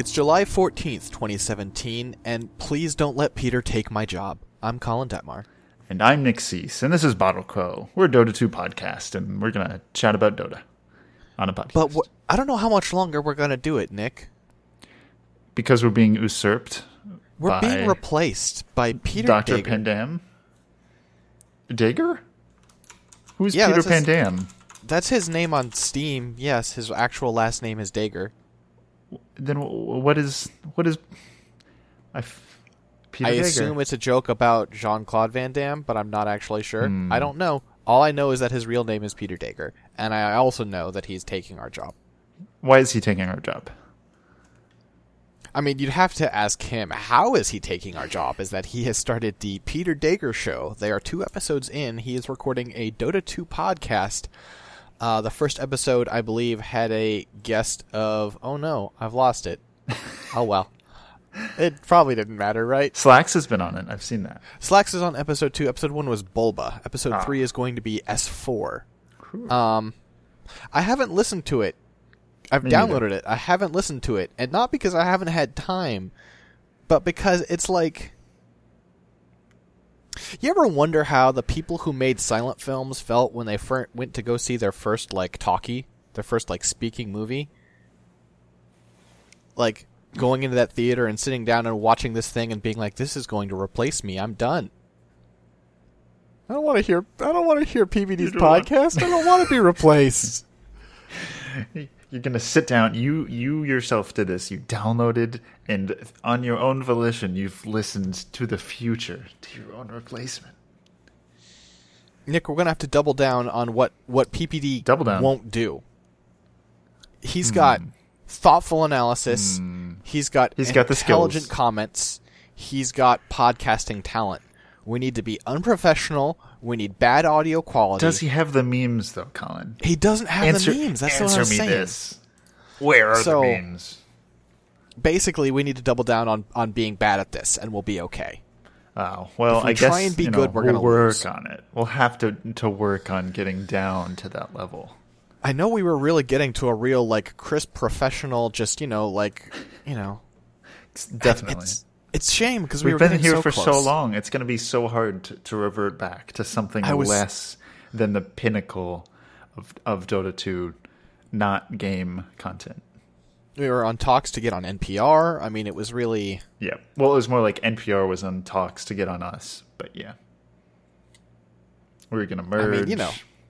It's July 14th, 2017, and please don't let Peter take my job. I'm Colin Detmar. And I'm Nick Cease, and this is Bottle Crow. We're a Dota 2 podcast, and we're going to chat about Dota on a podcast. But I don't know how much longer we're going to do it, Nick. Because we're being usurped. We're being replaced by Peter Dr. Dager. Pandam? Dager? Who's Peter Pandam? That's his name on Steam. Yes, his actual last name is Dager. Then what is Peter I Dager? assume it's a joke about Jean-Claude Van Damme, but I'm not actually sure. I don't know. All I know is that his real name is Peter Dager, and I also know that he's taking our job. Why is he taking our job? I mean, you'd have to ask him, how is he taking our job? Is that he has started the Peter Dager Show. They are 2 episodes in. He is recording a Dota 2 podcast. The first episode, I believe, had a guest of... Oh, no, I've lost it. Oh, well. It probably didn't matter, right? Slacks has been on it. I've seen that. Slacks is on episode 2. Episode 1 was Bulba. Episode 3 is going to be S4. I haven't listened to it. I've downloaded it. I haven't listened to it. And not because I haven't had time, but because it's like... You ever wonder how the people who made silent films felt when they went to go see their first, talkie? Their first, speaking movie? Like, going into that theater and sitting down and watching this thing and being like, this is going to replace me. I'm done. I don't want to hear PVD's podcast. I don't want to be replaced. You're going to sit down. You yourself did this. You downloaded, and on your own volition, you've listened to the future, to your own replacement. Nick, we're going to have to double down on what PPD won't do. He's got thoughtful analysis. He's got intelligent comments. He's got podcasting talent. We need to be unprofessional. We need bad audio quality. Does he have the memes, though, Colin? He doesn't have the memes. That's what I'm saying. Answer me this. Where are the memes? Basically, we need to double down on being bad at this, and we'll be okay. Oh, well, I guess try and be good, we're going to work on it. We'll have to work on getting down to that level. I know we were really getting to a real, crisp, professional, Definitely. It's a shame because we've been here for so long. It's going to be so hard to revert back to something less than the pinnacle of Dota 2, not game content. We were on talks to get on NPR. I mean, it was really... Yeah. Well, it was more like NPR was on talks to get on us. But yeah. We were going to merge. I mean,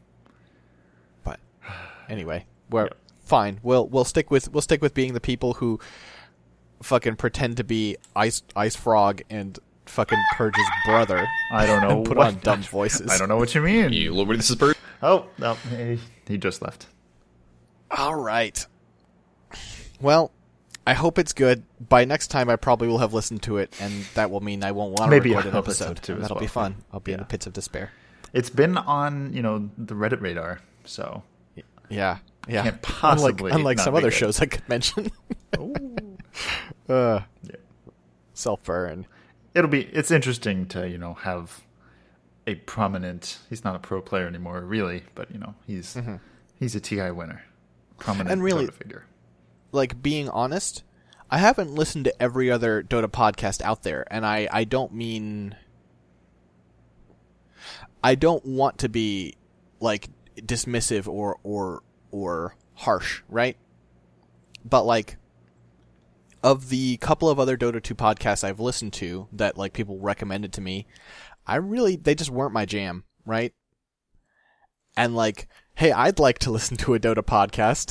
But anyway, we're fine. We'll stick with being the people who fucking pretend to be Ice Frog and fucking Purge's brother. I don't know. And put on dumb voices. I don't know what you mean. You little bit, this is Purge. Oh, no. He just left. All right. Well, I hope it's good. By next time, I probably will have listened to it, and that will mean I won't want to record an episode. That'll be fun. I'll be in the pits of despair. It's been on, the Reddit radar, so... Yeah. Can't possibly unlike some other shows I could mention. Self-burn. It's interesting to, have a prominent... He's not a pro player anymore, really, but, he's a TI winner. Prominent and really, Dota figure. Being honest, I haven't listened to every other Dota podcast out there, and I don't mean... I don't want to be, dismissive or harsh, right? But, of the couple of other Dota 2 podcasts I've listened to that, people recommended to me, they just weren't my jam, right? And, hey, I'd like to listen to a Dota podcast.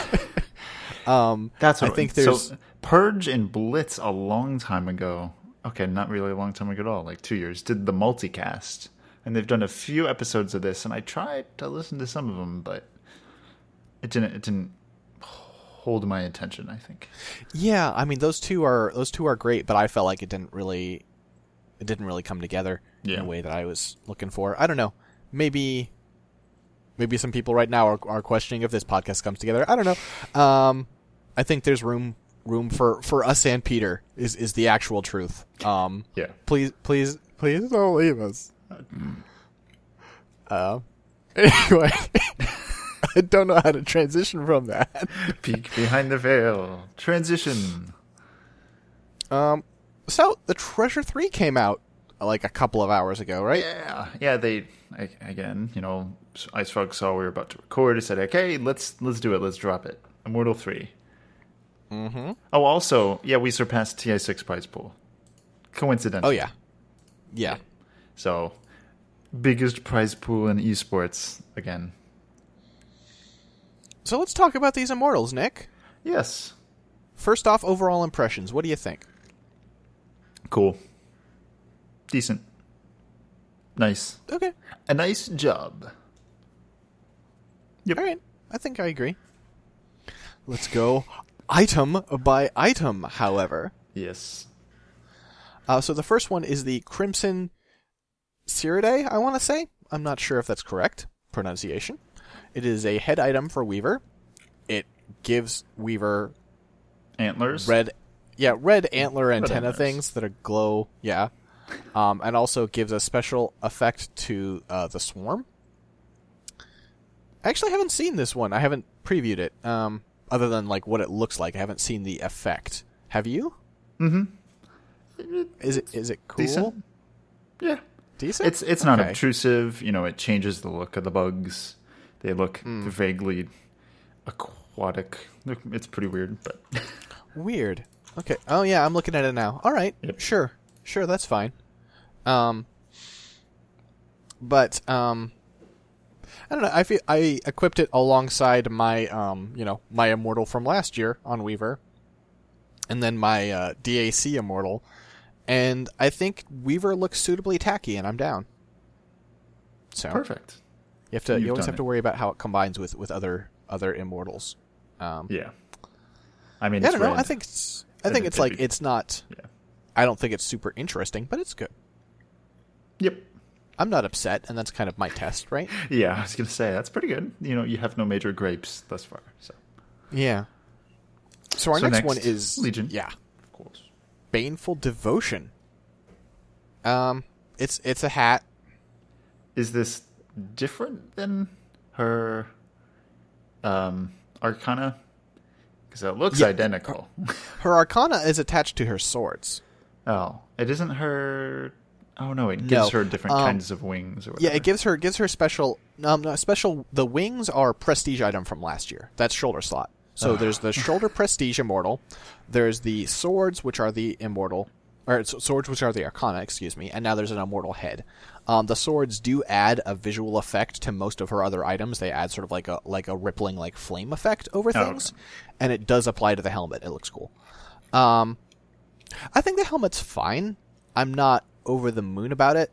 That's what I think there's... So, Purge and Blitz a long time ago, okay, not really a long time ago at all, 2 years, did the multicast. And they've done a few episodes of this, and I tried to listen to some of them, but it didn't hold my attention, I think. Yeah, I mean those two are great, but I felt like it didn't really come together in a way that I was looking for. I don't know. Maybe some people right now are questioning if this podcast comes together. I don't know. I think there's room for us and Peter is the actual truth. Yeah. Please don't leave us. Anyway, I don't know how to transition from that. Peek behind the veil. Transition. So the Treasure 3 came out like a couple of hours ago, right? Yeah. Again, IceFrog saw we were about to record. He said, "Okay, let's do it. Let's drop it." Immortal 3. Mm-hmm. Oh, also, yeah, we surpassed TI6 prize pool. Coincidentally. Oh yeah. Yeah. So, biggest prize pool in esports again. So let's talk about these Immortals, Nick. Yes. First off, overall impressions. What do you think? Cool. Decent. Nice. Okay. A nice job. Yep. All right. I think I agree. Let's go item by item, however. Yes. So the first one is the Crimson Ciridae, I want to say. I'm not sure if that's correct pronunciation. It is a head item for Weaver. It gives Weaver Antlers. red antler antenna things that are glow. Yeah. And also gives a special effect to the Swarm. I actually haven't seen this one. I haven't previewed it. Other than like what it looks like, I haven't seen the effect. Have you? Mm-hmm. Is it cool? Decent. Yeah. Decent? It's not obtrusive. It changes the look of the bugs. They look vaguely aquatic. It's pretty weird, but weird. Okay. Oh yeah, I'm looking at it now. All right. Yep. Sure, that's fine. But I don't know. I feel I equipped it alongside my my Immortal from last year on Weaver, and then my DAC Immortal, and I think Weaver looks suitably tacky, and I'm down. So perfect. You always have to worry about how it combines with other Immortals. Yeah. I mean, I it's don't know. red. I think it's like it's not. Yeah. I don't think it's super interesting, but it's good. Yep. I'm not upset, and that's kind of my test, right? Yeah, I was going to say, that's pretty good. You have no major grapes thus far. So Yeah. So our next one is Legion. Yeah. Of course. Baneful Devotion. It's a hat. Is this different than her Arcana? Because it looks identical. Her Arcana is attached to her swords. Oh, it isn't her... Oh, no, it gives her different kinds of wings or whatever. Yeah, it gives her special... The wings are prestige item from last year. That's shoulder slot. So there's the shoulder prestige immortal. There's the swords, which are the immortal... Or swords, which are the Arcana, excuse me. And now there's an immortal head. The swords do add a visual effect to most of her other items. They add sort of like a rippling like flame effect over things. Okay. And it does apply to the helmet. It looks cool. I think the helmet's fine. I'm not over the moon about it.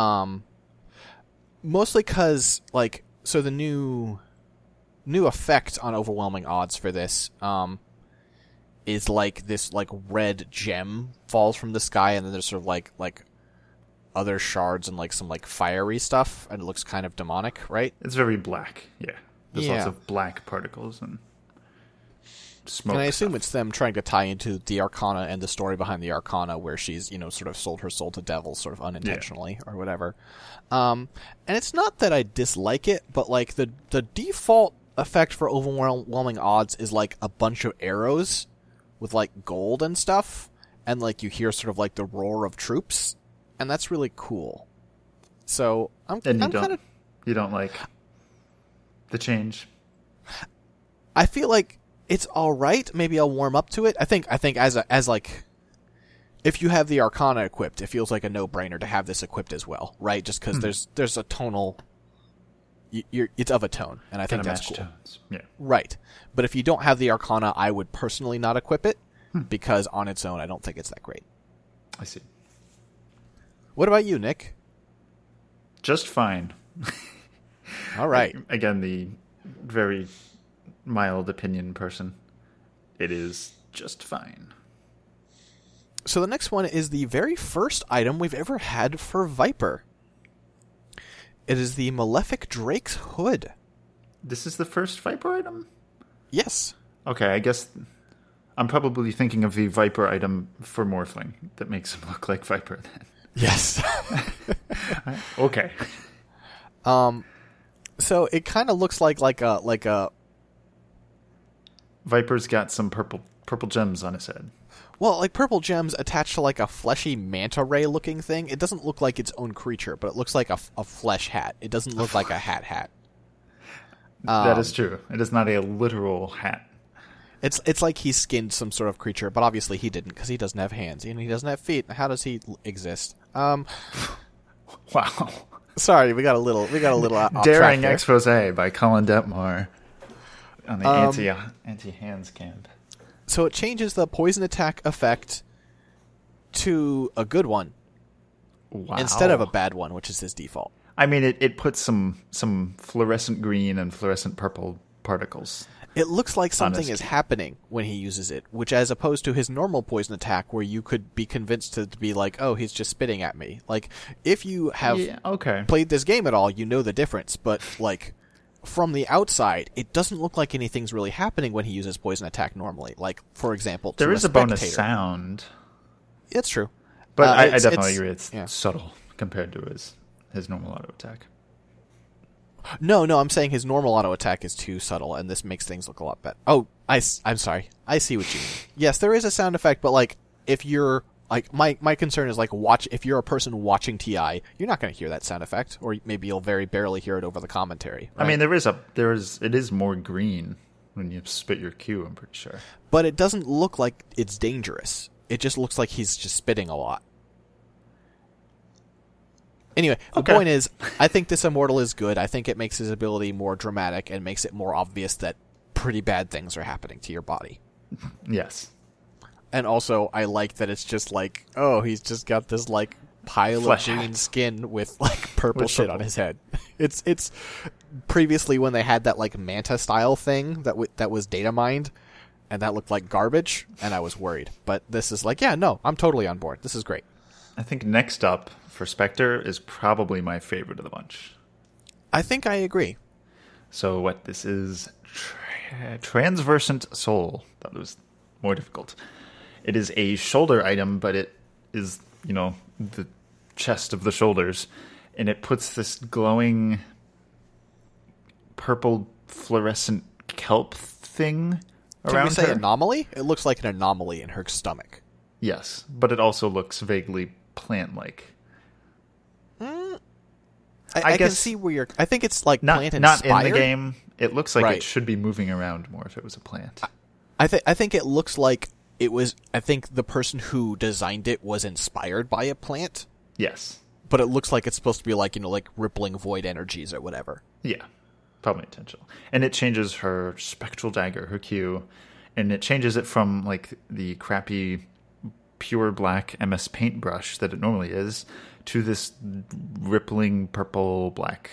Mostly because, so the new effect on overwhelming odds for this is like this red gem falls from the sky, and then there's sort of like other shards and some fiery stuff, and it looks kind of demonic, right? It's very black. Yeah, there's lots of black particles and smoke. And I assume it's them trying to tie into the Arcana and the story behind the Arcana, where she's sort of sold her soul to devils, sort of unintentionally or whatever. And it's not that I dislike it, but the default effect for overwhelming odds is a bunch of arrows with gold and stuff, and you hear sort of the roar of troops, and that's really cool. So I'm kind of... You don't like the change? I feel like it's all right. Maybe I'll warm up to it. I think as if you have the Arcana equipped, it feels like a no-brainer to have this equipped as well, right? Just because there's a tonal... it's of a tone, and I think that's cool. Tones. Yeah. Right. But if you don't have the Arcana, I would personally not equip it, because on its own, I don't think it's that great. I see. What about you, Nick? Just fine. All right. Again, the very mild opinion person. It is just fine. So the next one is the very first item we've ever had for Viper. It is the Malefic Drake's Hood. This is the first Viper item? Yes. Okay, I guess I'm probably thinking of the Viper item for Morphling that makes him look like Viper then. Yes. Okay. So it kind of looks like a Viper's got some purple gems on his head. Well, like purple gems attached to like a fleshy manta ray looking thing. It doesn't look like its own creature, but it looks like a flesh hat. It doesn't look like a hat. That is true. It is not a literal hat. It's like he skinned some sort of creature, but obviously he didn't because he doesn't have hands and he doesn't have feet. How does he exist? Wow. Sorry, we got a little off Daring track expose by Colin Detmar on the anti-hands camp. So it changes the poison attack effect to a good one instead of a bad one, which is his default. I mean, it puts some fluorescent green and fluorescent purple particles. It looks like something is happening when he uses it, which as opposed to his normal poison attack where you could be convinced to be like, oh, he's just spitting at me. Like, if you have played this game at all, you know the difference, but like from the outside, it doesn't look like anything's really happening when he uses poison attack normally. Like, for example, there is a bonus sound. It's true. But I definitely agree. It's subtle compared to his normal auto attack. No, I'm saying his normal auto attack is too subtle, and this makes things look a lot better. Oh, I'm sorry. I see what you mean. Yes, there is a sound effect, but like, if you're like, my concern is like, if you're a person watching TI, you're not going to hear that sound effect, or maybe you'll very barely hear it over the commentary. Right? I mean, it is more green when you spit your Q, I'm pretty sure. But it doesn't look like it's dangerous. It just looks like he's just spitting a lot. Anyway, the point is, I think this Immortal is good. I think it makes his ability more dramatic and makes it more obvious that pretty bad things are happening to your body. Yes. And also, I like that it's just like, oh, he's just got this like pile of green skin with like purple shit on his head. It's previously when they had that like manta style thing that was data mined, and that looked like garbage, and I was worried. But this is like, yeah, no, I'm totally on board. This is great. I think next up for Spectre is probably my favorite of the bunch. I think I agree. So what this is, Transversant Soul. That was more difficult. It is a shoulder item, but it is, the chest of the shoulders, and it puts this glowing purple fluorescent kelp thing around her. Can we say anomaly? It looks like an anomaly in her stomach. Yes, but it also looks vaguely plant-like. I can see where you're... I think it's like plant-inspired. Not in the game. It looks like it should be moving around more if it was a plant. I think it looks like it was... I think the person who designed it was inspired by a plant. Yes. But it looks like it's supposed to be like, like rippling void energies or whatever. Yeah, probably intentional. And it changes her spectral dagger, her Q, and it changes it from like the crappy pure black MS paintbrush that it normally is to this rippling purple black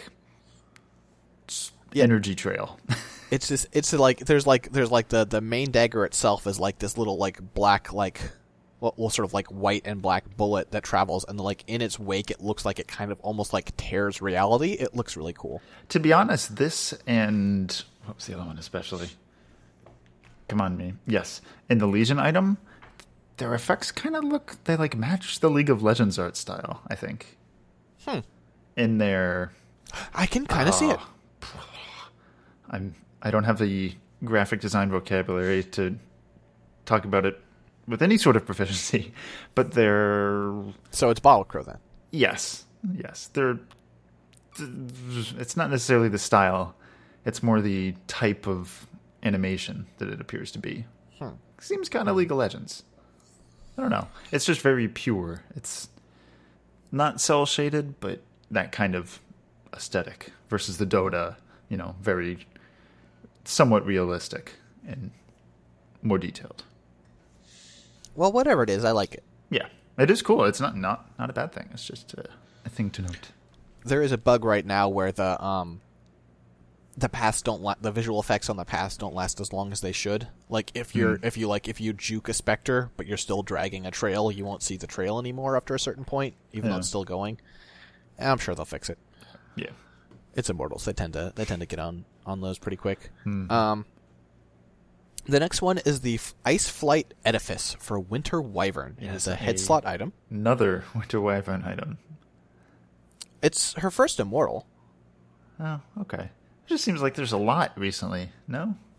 energy trail. It's like there's the main dagger itself is like this little like black sort of like white and black bullet that travels, and like in its wake it looks like it kind of almost like tears reality. It looks really cool. To be honest, this and what was the other one especially? Come on, me. Yes, in the Legion item, their effects kind of they like match the League of Legends art style, I think. In their... I can kind of see it. I don't have the graphic design vocabulary to talk about it with any sort of proficiency, but they're... So it's Bottle Crow then? Yes. They're... It's not necessarily the style. It's more the type of animation that it appears to be. Seems kind of League of Legends. I don't know. It's just very pure. It's not cel-shaded, but that kind of aesthetic versus the Dota, very somewhat realistic and more detailed. Well, whatever it is, I like it. Yeah, it is cool. It's not a bad thing. It's just a thing to note. There is a bug right now where the paths the visual effects on the paths don't last as long as they should. Like if you juke a specter but you're still dragging a trail, you won't see the trail anymore after a certain point, even though it's still going. And I'm sure they'll fix it. Yeah, it's Immortals. They tend to get on those pretty quick. The next one is the Ice Flight Edifice for Winter Wyvern. It is a head slot item. Another Winter Wyvern item. It's her first Immortal. Oh, okay. It just seems like there's a lot recently, no?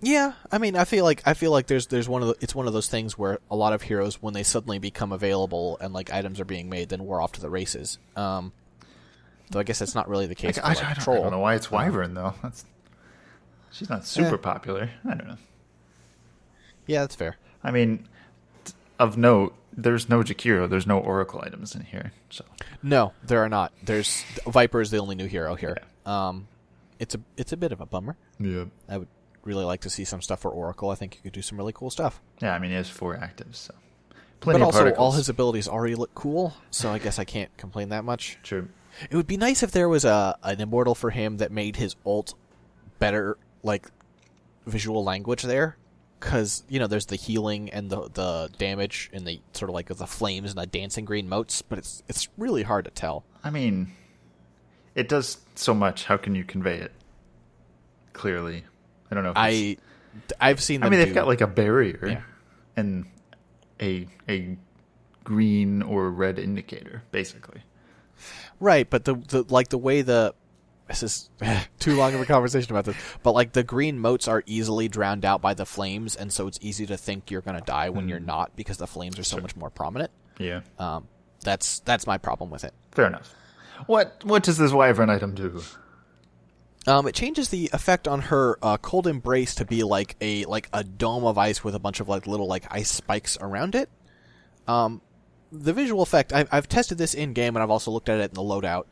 Yeah, I mean, I feel like there's it's one of those things where a lot of heroes, when they suddenly become available and like items are being made, then we're off to the races. Though I guess that's not really the case. I For don't know why it's Wyvern though. She's not super popular. I don't know. Yeah, that's fair. I mean, of note, there's no Jakiro. There's no Oracle items in here. So No, there are not. There's Viper is the only new hero here. Yeah. It's a bit of a bummer. Yeah. I would really like to see some stuff for Oracle. I think you could do some really cool stuff. Yeah, I mean, he has 4 actives, so But also, particles. all his abilities already look cool, so I guess I can't complain that much. True. It would be nice if there was an immortal for him that made his ult better, like, visual language there. Because, there's the healing and the damage and the sort of like the flames and the dancing green motes, but it's really hard to tell. I mean, it does so much. How can you convey it clearly? I don't know. I've seen them they've got like a barrier Yeah. and a green or red indicator, basically. Right, but the way this is too long of a conversation about this, but like the green motes are easily drowned out by the flames, and so it's easy to think you're going to die when you're not because the flames are so much more prominent. Yeah. That's my problem with it. Fair enough. What does this Wyvern item do? It changes the effect on her cold embrace to be like a dome of ice with a bunch of like little like ice spikes around it. The visual effect, I've tested this in game, and I've also looked at it in the loadout.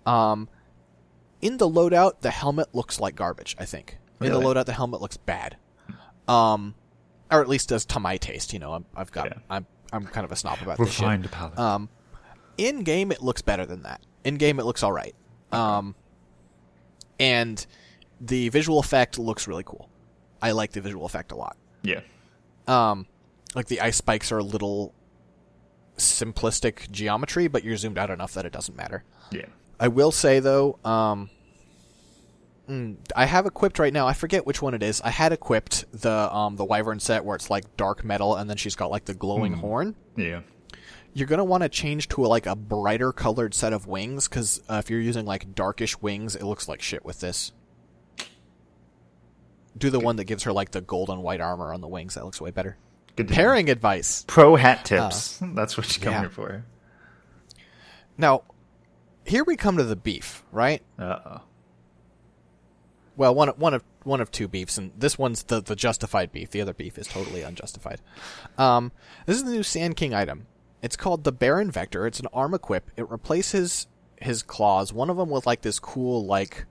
In the loadout, the helmet looks like garbage, I think. In Really? the loadout, the helmet looks bad. Or at least does to my taste. I'm kind of a snob about this shit. Refined palette. In game, it looks better than that. In game, it looks all right. And the visual effect looks really cool. I like the visual effect a lot. Yeah. Like the ice spikes are a little simplistic geometry, but you're zoomed out enough that it doesn't matter. Yeah. I will say though, I have equipped right now. I forget which one it is. I had equipped the Wyvern set where it's like dark metal, and then she's got like the glowing horn. Yeah. You're gonna want to change to a brighter colored set of wings, because if you're using like darkish wings, it looks like shit with this. Do the one that gives her like the gold and white armor on the wings. That looks way better. Good to Pairing advice. Pro hat tips. That's what you come yeah. here for. Now, here we come to the beef, right? Uh-oh. Well, one of two beefs, and this one's the justified beef. The other beef is totally unjustified. This is the new Sand King item. It's called the Baron Vector. It's an arm equip. It replaces his claws. One of them with like this cool like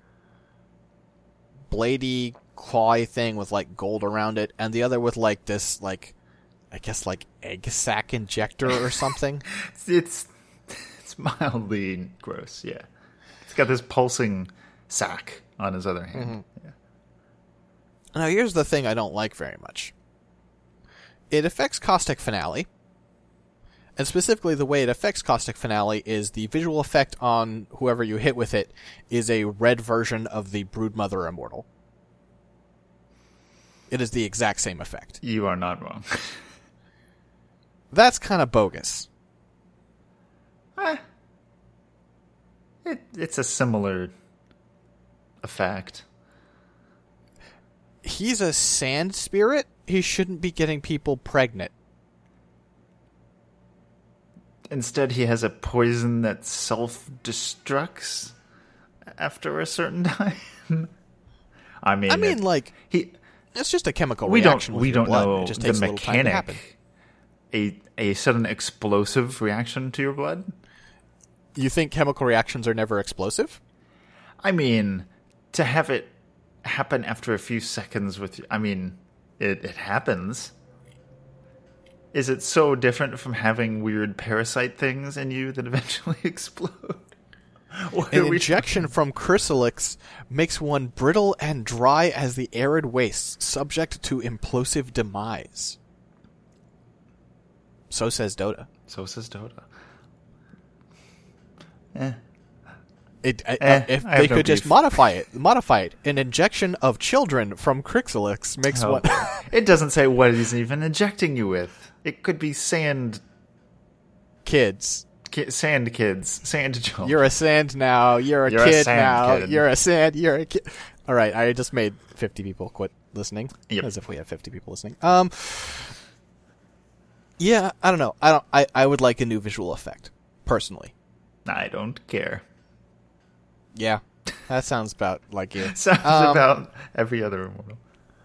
bladey clawy thing with like gold around it, and the other with like this like I guess like egg sac injector or something. It's mildly gross. Yeah. It's got this pulsing sac on his other hand. Mm-hmm. Yeah. Now here's the thing I don't like very much. It affects Caustic Finale. And specifically, the way it affects Caustic Finale is the visual effect on whoever you hit with it is a red version of the Broodmother Immortal. It is the exact same effect. You are not wrong. That's kind of bogus. It's a similar effect. He's a sand spirit. He shouldn't be getting people pregnant. Instead, he has a poison that self-destructs after a certain time. I mean, like he. It's just a chemical We reaction. don't. with We your don't blood. know It just the takes a little time to happen. mechanic. A sudden explosive reaction to your blood. You think chemical reactions are never explosive? I mean, to have it happen after a few seconds with. I mean, it happens. Is it so different from having weird parasite things in you that eventually explode? An injection from Chrysalix makes one brittle and dry as the arid wastes, subject to implosive demise. So says Dota. So says Dota. If they could just modify it. An injection of children from Chrysalix makes one... It doesn't say what he's even injecting you with. It could be sand... Kids. Sand kids. Sand children. You're a sand now. You're a kid now. You're a kid. All right, I just made 50 people quit listening. Yep. As if we have 50 people listening. Yeah, I don't know. I would like a new visual effect, personally. I don't care. Yeah, that sounds about like you. Sounds about every other Immortal.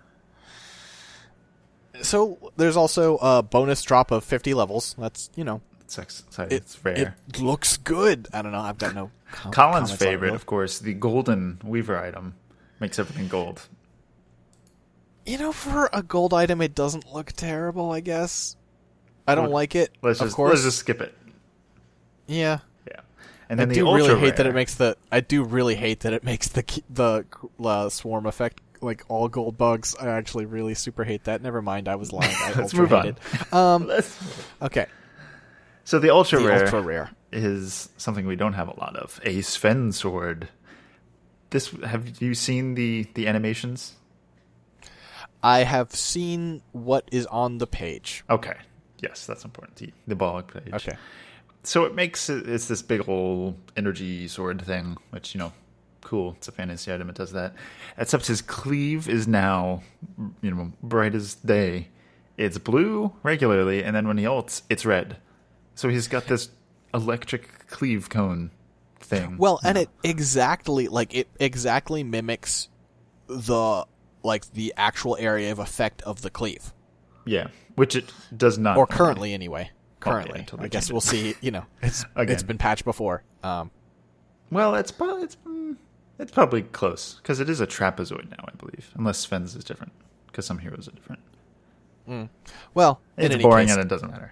So there's also a bonus drop of 50 levels. That's, It's rare. It looks good. I don't know. I've got no Colin's favorite, of course, the golden Weaver item. Makes everything gold. For a gold item, it doesn't look terrible, I guess. I don't like it, Let's just skip it. Yeah. Yeah. And then I do really hate that it makes the swarm effect like all gold bugs. I actually really super hate that. Never mind, I was lying. I Let's move on. Okay. So the ultra rare is something we don't have a lot of. A Sven sword. Have you seen the animations? I have seen what is on the page. Okay. Yes, that's important. The Bolg page. Okay. So it's this big old energy sword thing, which, cool. It's a fantasy item. It does that. Except his cleave is now, bright as day. It's blue regularly, and then when he ults, it's red. So he's got this electric cleave cone thing. Well, and it exactly mimics the actual area of effect of the cleave. Yeah, which it does not. Or currently, anyway. Currently, until they I guess change we'll see. It's been patched before. Well, it's probably close because it is a trapezoid now, I believe. Unless Sven's is different, because some heroes are different. Well, it's in boring any case, and it doesn't matter.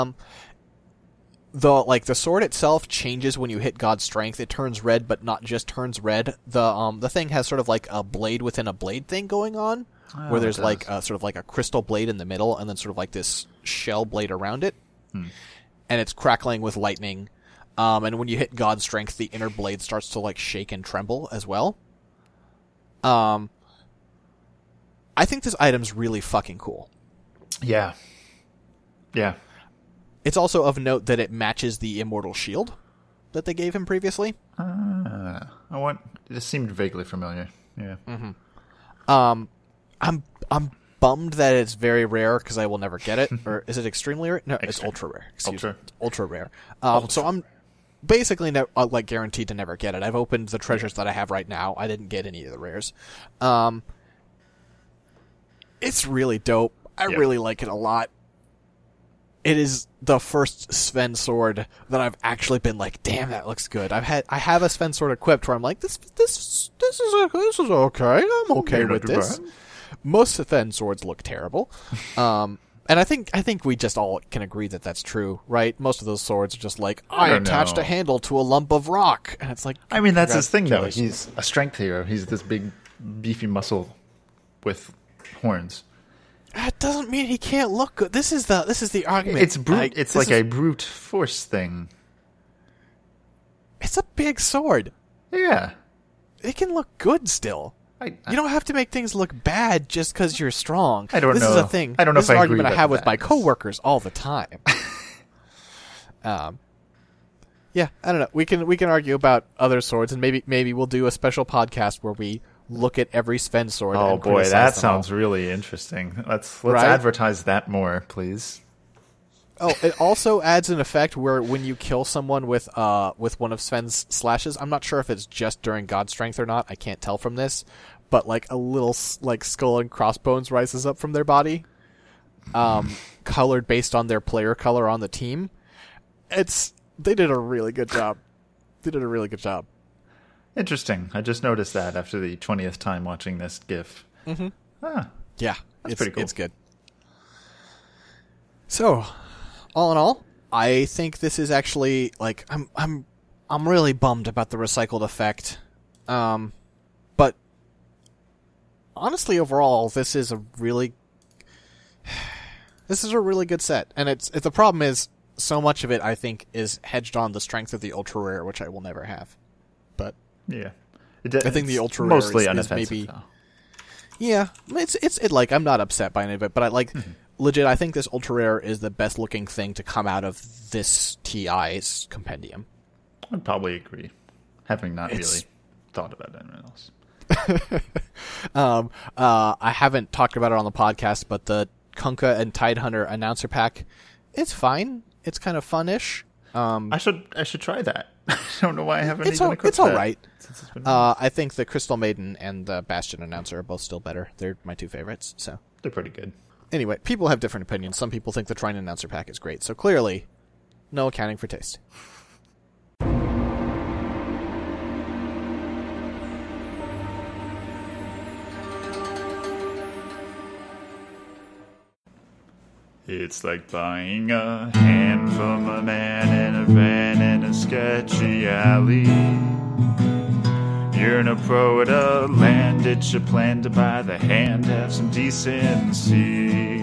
the sword itself changes when you hit God's Strength. It turns red, but not just turns red. The thing has sort of like a blade within a blade thing going on, where there's like sort of like a crystal blade in the middle, and then sort of like this shell blade around it, and it's crackling with lightning. And when you hit God's Strength, the inner blade starts to like shake and tremble as well. I think this item's really fucking cool. Yeah. Yeah. It's also of note that it matches the Immortal Shield that they gave him previously. It just seemed vaguely familiar. Yeah. I'm bummed that it's very rare because I will never get it. Or is it extremely rare? No, it's ultra rare. Excuse me. It's ultra rare. So I'm basically guaranteed to never get it. I've opened the treasures that I have right now. I didn't get any of the rares. It's really dope. I really like it a lot. It is the first Sven sword that I've actually been like, damn, that looks good. I have a Sven sword equipped where I'm like, this is okay. I'm okay with this. Most Sven swords look terrible. And I think we just all can agree that that's true, right? Most of those swords are just like, I attached a handle to a lump of rock. And it's like, I mean, that's his thing, though. He's a strength hero. He's this big, beefy muscle with horns. That doesn't mean he can't look good. This is the argument. It's brute. It's like a brute force thing. It's a big sword. Yeah. It can look good still. You don't have to make things look bad just because you're strong. I don't know. This is a thing. I don't know if I agree. This is an argument I have with my coworkers all the time. Yeah, I don't know. We can argue about other swords, and maybe we'll do a special podcast where we look at every Sven sword. Oh and boy, that sounds all. really interesting. Let's right? advertise that more, please. Oh, it also adds an effect where when you kill someone with one of Sven's slashes, I'm not sure if it's just during God's Strength or not. I can't tell from this, but like a little like skull and crossbones rises up from their body, colored based on their player color on the team. They did a really good job. Interesting. I just noticed that after the 20th time watching this GIF. Mm-hmm. Yeah, it's pretty cool. It's good. So, all in all, I think this is actually like I'm really bummed about the recycled effect. But honestly, overall, this is a really good set, and it's the problem is so much of it I think is hedged on the strength of the ultra rare, which I will never have. But yeah, I think the ultra mostly rare is unoffensive, maybe. though. Yeah, it's like I'm not upset by any of it, but I like legit. I think this ultra rare is the best looking thing to come out of this TI's compendium. I'd probably agree, having not really thought about anyone else. I haven't talked about it on the podcast, but the Kunkka and Tidehunter announcer pack, it's fine. It's kind of fun-ish. I should try that. I don't know why I haven't even equipped It's all that right. since it's been I think the Crystal Maiden and the Bastion announcer are both still better. They're my two favorites. So they're pretty good. anyway, people have different opinions. Some people think the Trine announcer pack is great. So clearly, no accounting for taste. It's like buying a hand from a man in a van in a sketchy alley. You're no pro at a land, it's your plan to buy the hand, have some decency.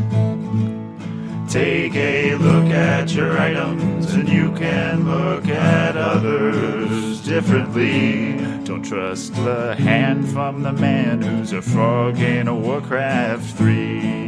Take a look at your items and you can look at others differently. Don't trust the hand from the man who's a frog in a Warcraft 3.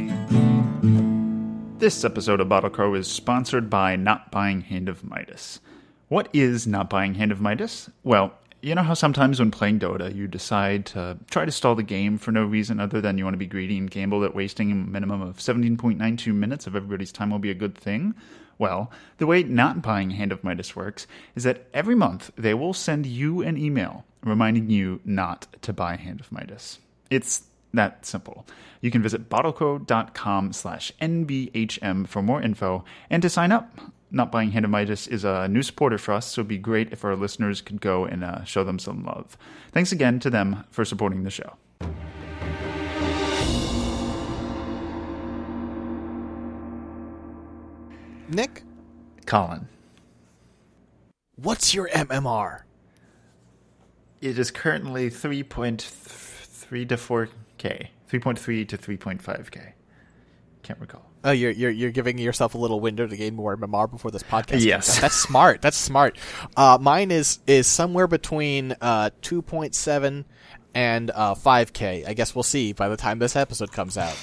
This episode of Bottle Crow is sponsored by Not Buying Hand of Midas. What is Not Buying Hand of Midas? Well, you know how sometimes when playing Dota, you decide to try to stall the game for no reason other than you want to be greedy and gamble that wasting a minimum of 17.92 minutes of everybody's time will be a good thing? Well, the way Not Buying Hand of Midas works is that every month they will send you an email reminding you not to buy Hand of Midas. It's that simple. You can visit bottleco.com/NBHM for more info and to sign up. Not Buying Hand of Midas is a new supporter for us, so it'd be great if our listeners could go and show them some love. Thanks again to them for supporting the show. Nick, Colin. what's your MMR? It is currently 3.3 to 4K. 3.3 to 3.5K. Can't recall. Oh, you're giving yourself a little window to gain more MMR before this podcast. Yes. comes out. That's smart. That's smart. Mine is somewhere between 2.7 and 5K. I guess we'll see by the time this episode comes out.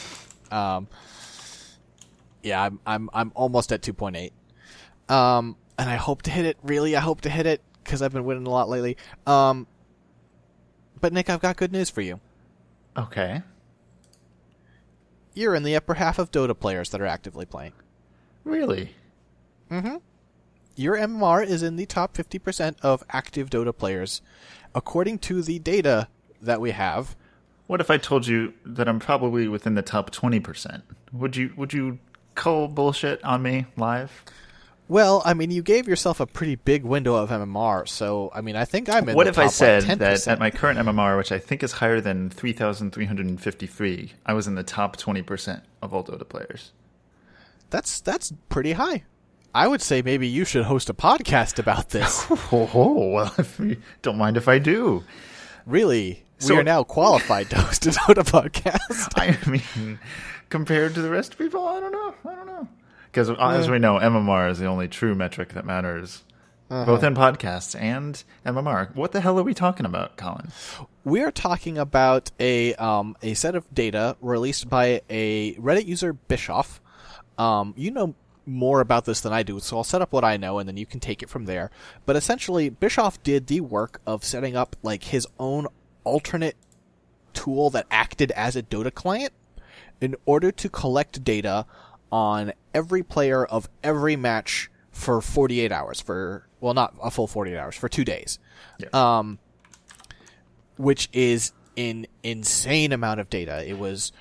Yeah, I'm almost at 2.8. And I hope to hit it. Really, I hope to hit it because I've been winning a lot lately. But Nick, I've got good news for you. Okay. You're in the upper half of Dota players that are actively playing. Really? Mm-hmm. Your MMR is in the top 50% of active Dota players, according to the data that we have. What if I told you that I'm probably within the top 20%? Would you call bullshit on me live? Well, I mean, you gave yourself a pretty big window of MMR, so, I mean, I think I'm in What the if top, I said like, 10%. that at my current MMR, which I think is higher than 3,353, I was in the top 20% of all Dota players? That's pretty high. I would say maybe you should host a podcast about this. Oh, well, if you don't mind if I do. Really? So- We are now qualified to host a Dota podcast. I mean, compared to the rest of people, I don't know. Because as we know, MMR is the only true metric that matters, both in podcasts and MMR. What the hell are we talking about, Colin? We are talking about a set of data released by a Reddit user, Bischoff. You know more about this than I do, so I'll set up what I know, and then you can take it from there. But essentially, Bischoff did the work of setting up like his own alternate tool that acted as a Dota client in order to collect data on every player of every match for 48 hours. Well, not a full 48 hours, for 2 days. Yeah. Which is an insane amount of data. It was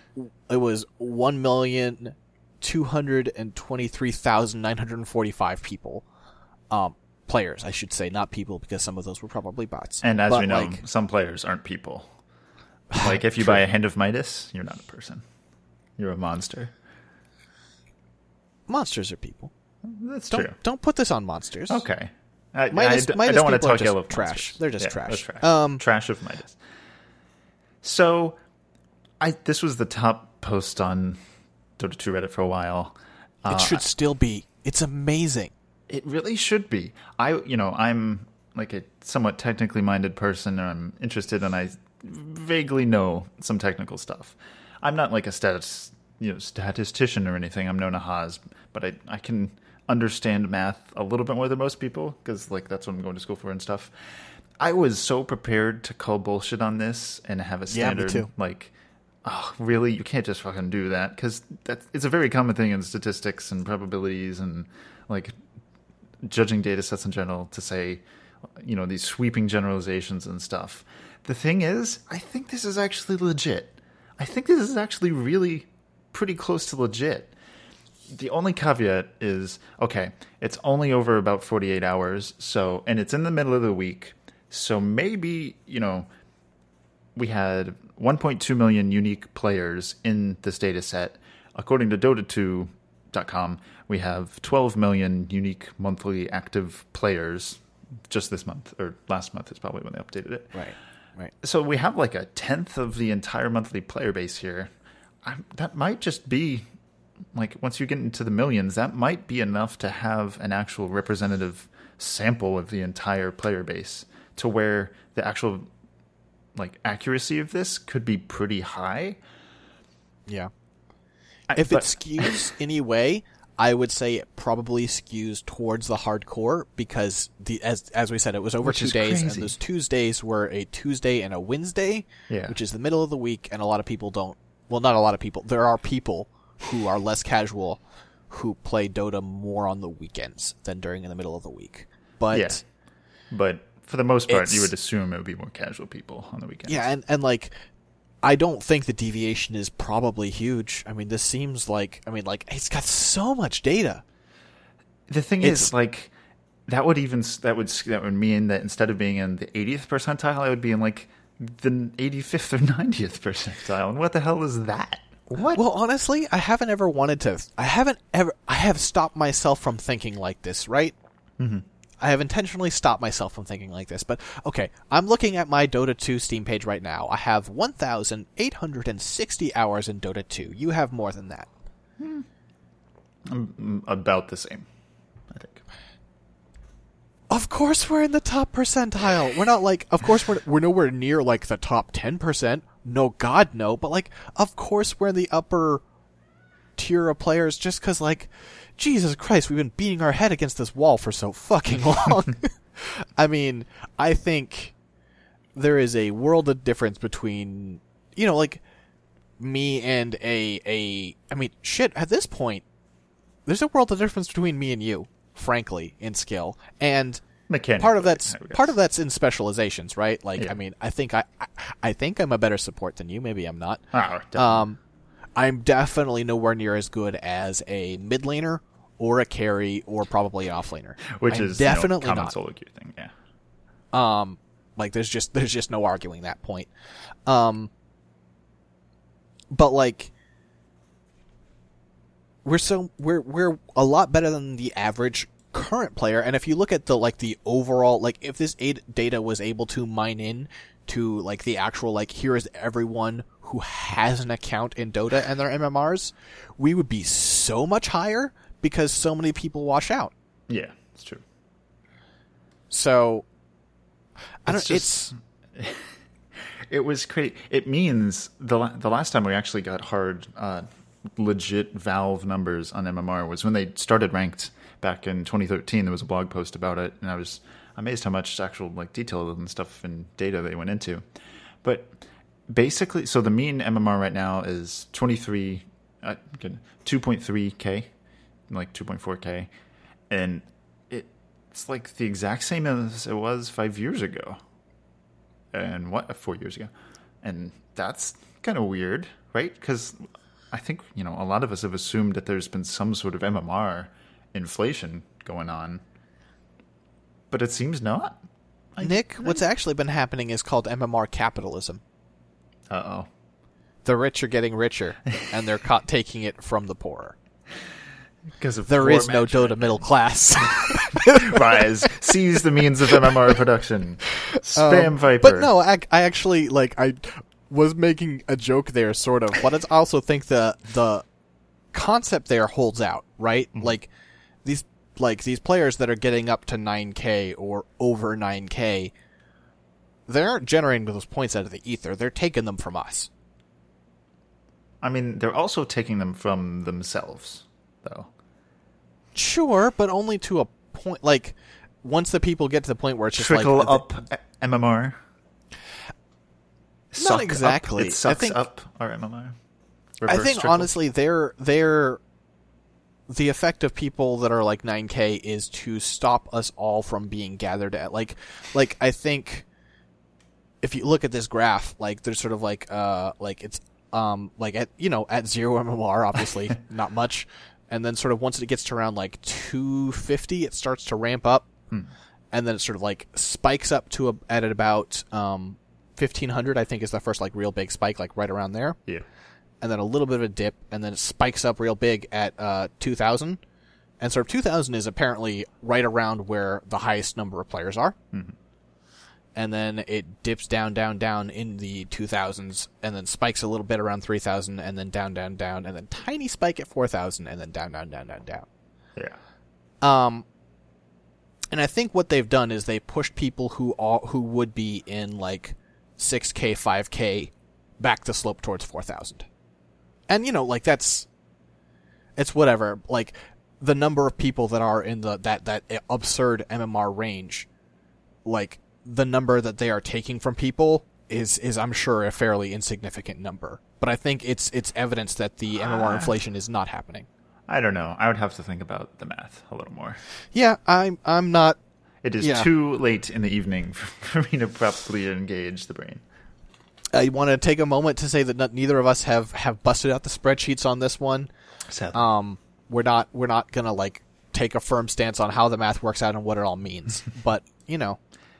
1,223,945 people. Players, I should say, not people, because some of those were probably bots. And as But, we know, like, some players aren't people. Like if you buy a Hand of Midas, you're not a person. You're a monster. monsters are people. That's true. Don't put this on monsters. Okay. I Midas don't want to people are talk just ill of trash. monsters. They're just Yeah, trash. that's trash. Trash of Midas. So, this was the top post on Dota 2 Reddit for a while. It should still be. It's amazing. It really should be. I'm like a somewhat technically minded person, and I'm interested, and I vaguely know some technical stuff. I'm not like a statistician or anything. I'm no Nahaz, but I can understand math a little bit more than most people because like that's what I'm going to school for and stuff. I was so prepared to call bullshit on this and have a standard too. like, oh, really? You can't just fucking do that, because it's a very common thing in statistics and probabilities and like judging data sets in general to say, these sweeping generalizations and stuff. The thing is, I think this is actually legit. I think this is actually really pretty close to legit. The only caveat is, okay, it's only over about 48 hours, and it's in the middle of the week, so maybe, we had 1.2 million unique players in this data set. According to Dota2.com, we have 12 million unique monthly active players just this month, or last month is probably when they updated it. Right. So we have like a tenth of the entire monthly player base here. That might just be, like, once you get into the millions, that might be enough to have an actual representative sample of the entire player base, to where the actual like accuracy of this could be pretty high. Yeah. If it skews any way, I would say it probably skews towards the hardcore, because as we said, it was over 2 days, crazy. and those Tuesdays were a Tuesday and a Wednesday, which is the middle of the week, and a lot of people don't. Well, not a lot of people. There are people who are less casual who play Dota more on the weekends than during in the middle of the week. But for the most part, you would assume it would be more casual people on the weekends. Yeah, and like, I don't think the deviation is probably huge. I mean, this seems like, it's got so much data. The thing is, like, that would mean that instead of being in the 80th percentile, I would be in like the 85th or 90th percentile. And what the hell is that? What? Well, honestly, I have stopped myself from thinking like this, right? Mm-hmm. I have intentionally stopped myself from thinking like this, but okay, I'm looking at my Dota 2 Steam page right now. I have 1,860 hours in Dota 2. You have more than that. I'm about the same, I think. Of course we're in the top percentile. We're not like, of course we're nowhere near like the top 10%. No, God, no. But like, of course we're in the upper tier of players, just because, like, Jesus Christ, we've been beating our head against this wall for so fucking long. I mean, I think there is a world of difference between, like, me and I mean, shit, at this point, there's a world of difference between me and you, frankly, in skill. And part of that's in specializations, right? Like, yeah. I mean, I think I'm a better support than you. Maybe I'm not. Oh, I'm definitely nowhere near as good as a mid laner or a carry or probably an off laner. Which is definitely common not solo queue thing, yeah. Like there's just no arguing that point. But like we're a lot better than the average current player, and if you look at the overall, like, if this data was able to mine in to like the actual, like, here is everyone who has an account in Dota and their MMRs, we would be so much higher because so many people wash out. Yeah, it's true. So it was crazy. It means the last time we actually got hard, legit Valve numbers on MMR was when they started ranked back in 2013. There was a blog post about it, and I was amazed how much actual, like, detail and stuff and data they went into. But basically, so the mean MMR right now is 2.3K, like 2.4K, and it's like the exact same as it was 5 years ago, and 4 years ago, and that's kind of weird, right? Because I think, a lot of us have assumed that there's been some sort of MMR inflation going on, but it seems not. Nick, what's actually been happening is called MMR capitalism. Uh-oh. The rich are getting richer, and they're taking it from the poorer. Because of there is no Dota middle class. Rise, seize the means of MMR production. Spam Viper. But no, I actually, like, I was making a joke there, sort of, but I also think the concept there holds out, right? Mm-hmm. Like these players that are getting up to 9K or over 9K, they aren't generating those points out of the ether. They're taking them from us. I mean, they're also taking them from themselves, though. Sure, but only to a point. Like, once the people get to the point where it's just trickle like up MMR. Not exactly. Up. It sucks up our MMR. I think trickle. honestly, the effect of people that are like 9K is to stop us all from being gathered at like I think if you look at this graph, like there's sort of like it's like at at 0 MMR, obviously not much, and then sort of once it gets to around like 250, it starts to ramp up, and then it sort of like spikes up to at about 1500. I think is the first like real big spike, like right around there. Yeah. And then a little bit of a dip, and then it spikes up real big at 2,000. And sort of 2,000 is apparently right around where the highest number of players are. Mm-hmm. And then it dips down in the 2,000s, and then spikes a little bit around 3,000, and then down, and then tiny spike at 4,000, and then down. Yeah. And I think what they've done is they pushed people who would be in like 6K, 5K back the slope towards 4,000. And, like, it's whatever. Like, the number of people that are in that absurd MMR range, like, the number that they are taking from people is I'm sure, a fairly insignificant number. But I think it's evidence that the MMR inflation is not happening. I don't know. I would have to think about the math a little more. Yeah, I'm not... It is too late in the evening for me to properly engage the brain. I want to take a moment to say that neither of us have busted out the spreadsheets on this one. Sadly. We're not gonna like take a firm stance on how the math works out and what it all means. But yeah,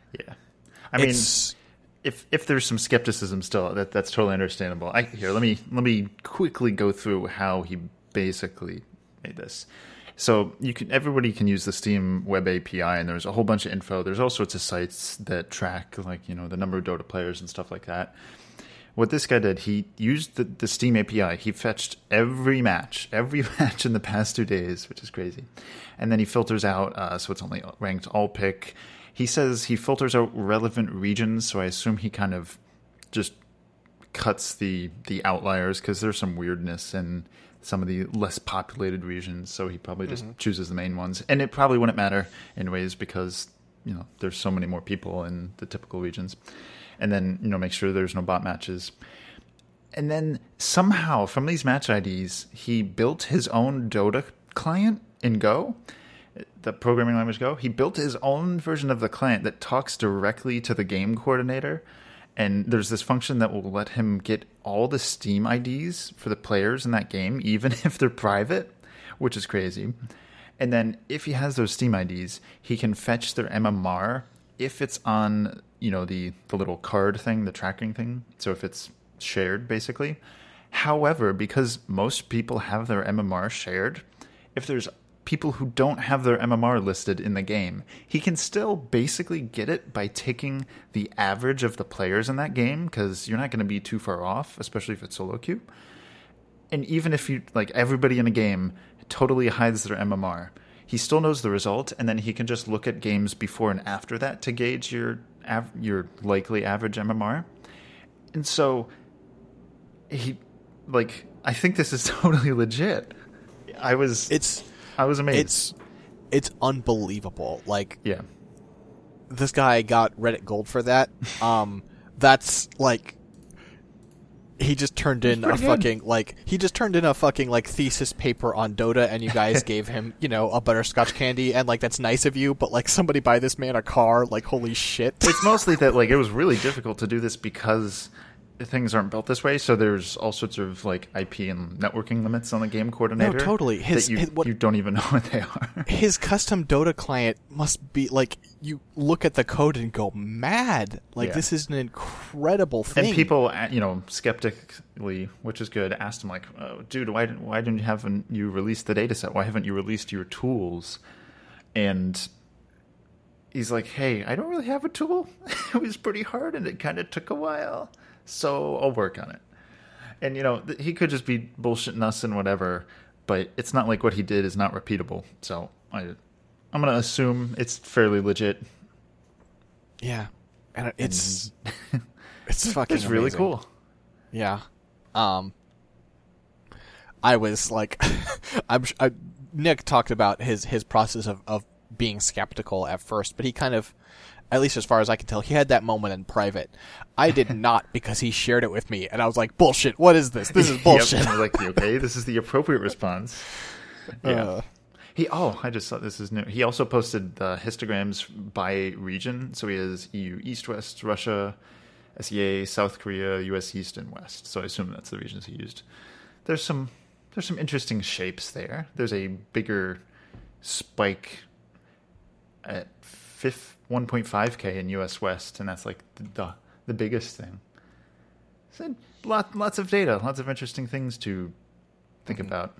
I mean, if there's some skepticism still, that's totally understandable. Let me quickly go through how he basically made this. So everybody can use the Steam web API, and there's a whole bunch of info. There's all sorts of sites that track like the number of Dota players and stuff like that. What this guy did, he used the Steam API. He fetched every match in the past 2 days, which is crazy. And then he filters out, so it's only ranked all pick. He says he filters out relevant regions, so I assume he kind of just cuts the outliers because there's some weirdness in some of the less populated regions, so he probably just chooses the main ones. And it probably wouldn't matter anyways because, there's so many more people in the typical regions. And then, make sure there's no bot matches. And then somehow from these match IDs, he built his own Dota client in Go, the programming language Go. He built his own version of the client that talks directly to the game coordinator. And there's this function that will let him get all the Steam IDs for the players in that game, even if they're private, which is crazy. And then if he has those Steam IDs, he can fetch their MMR if it's on, the little card thing, the tracking thing. So if it's shared, basically. However, because most people have their MMR shared, if there's people who don't have their MMR listed in the game, he can still basically get it by taking the average of the players in that game, because you're not going to be too far off, especially if it's solo queue. And even if everybody in a game totally hides their MMR, he still knows the result, and then he can just look at games before and after that to gauge your likely average MMR. And so I think this is totally legit. I was amazed. It's unbelievable. Like, yeah, this guy got Reddit Gold for that. That's like, he just turned in a fucking thesis paper on Dota, and you guys gave him, a butterscotch candy, and that's nice of you, but somebody buy this man a car, holy shit. It's mostly that it was really difficult to do this because things aren't built this way, so there's all sorts of IP and networking limits on the game coordinator. No, totally. You don't even know what they are. His custom Dota client must be you look at the code and go mad. This is an incredible thing. And people, skeptically, which is good, asked him oh, dude, why didn't you release the dataset? Why haven't you released your tools? And he's like, hey, I don't really have a tool. It was pretty hard, and it kind of took a while. So I'll work on it. And, he could just be bullshitting us and whatever, but it's not like what he did is not repeatable. So I'm going to assume it's fairly legit. Yeah. And it's fucking it's really amazing. cool. Yeah. I was Nick talked about his process of being skeptical at first, but he kind of, at least as far as I can tell, he had that moment in private. I did not, because he shared it with me, and I was like, bullshit, what is this? This is bullshit. Yep. I was like, okay, this is the appropriate response. Yeah. I just thought this is new. He also posted histograms by region. So he has EU East, West, Russia, SEA, South Korea, US East, and West. So I assume that's the regions he used. There's some interesting shapes there. There's a bigger spike at 1.5K in US West, and that's like the biggest thing. So lots of data, lots of interesting things to think about.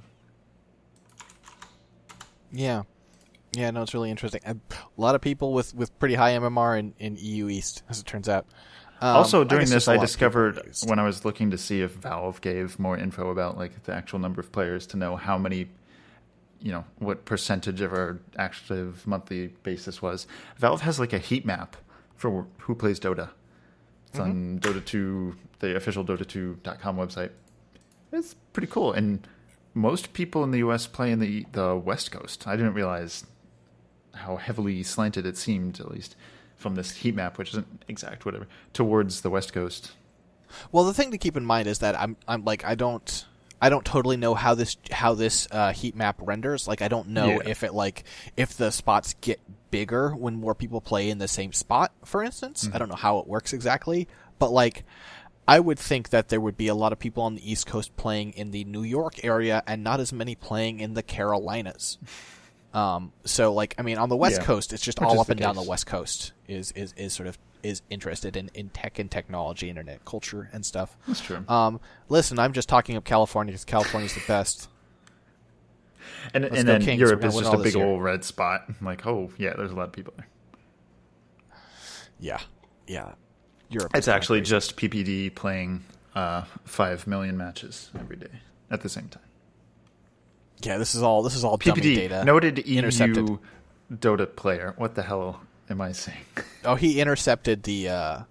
Yeah, no, it's really interesting. A lot of people with pretty high MMR in EU East, as it turns out. Also, during this, I discovered when I was looking to see if Valve gave more info about like the actual number of players to know how many, what percentage of our active monthly basis was. Valve has like a heat map for who plays Dota. It's on Dota 2, the official Dota2.com website. It's pretty cool. And most people in the US play in the West Coast. I didn't realize how heavily slanted it seemed, at least from this heat map, which isn't exact, whatever, towards the West Coast. Well, the thing to keep in mind is that I'm like, I don't totally know how this heat map renders. Like, I don't know if the spots get bigger when more people play in the same spot, for instance. I don't know how it works exactly, but like, I would think that there would be a lot of people on the East Coast playing in the New York area and not as many playing in the Carolinas. So like, I mean, on the West Coast, it's just all up and down the West Coast is interested in tech and technology, internet culture and stuff. That's true. Listen, I'm just talking up California because California's the best. And then Kings. Europe is just a big old red spot. I'm like, oh yeah, there's a lot of people there. Yeah. Europe. It's actually just PPD playing 5 million matches every day at the same time. Yeah, this is all PPD, dummy data. Noted EU intercepted. Dota player. What the hell am I saying? Oh, he intercepted the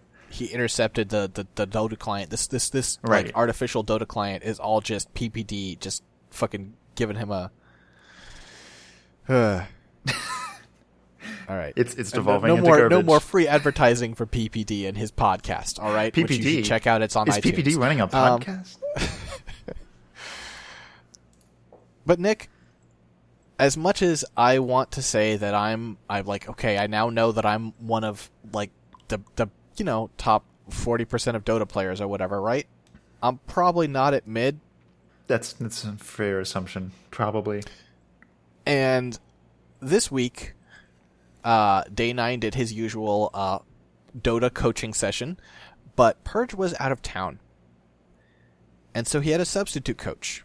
Dota client. This right. like artificial Dota client is all just PPD, just fucking giving him a. All right, it's devolving. Into garbage. No more free advertising for PPD and his podcast. All right, PPD, which you should check out. It's on is iTunes. PPD running a podcast? But Nick, as much as I want to say that I'm like, okay, I now know that I'm one of like the top 40% of Dota players or whatever, right? I'm probably not at mid. That's a fair assumption, probably. And this week, Day 9 did his usual Dota coaching session, but Purge was out of town. And so he had a substitute coach.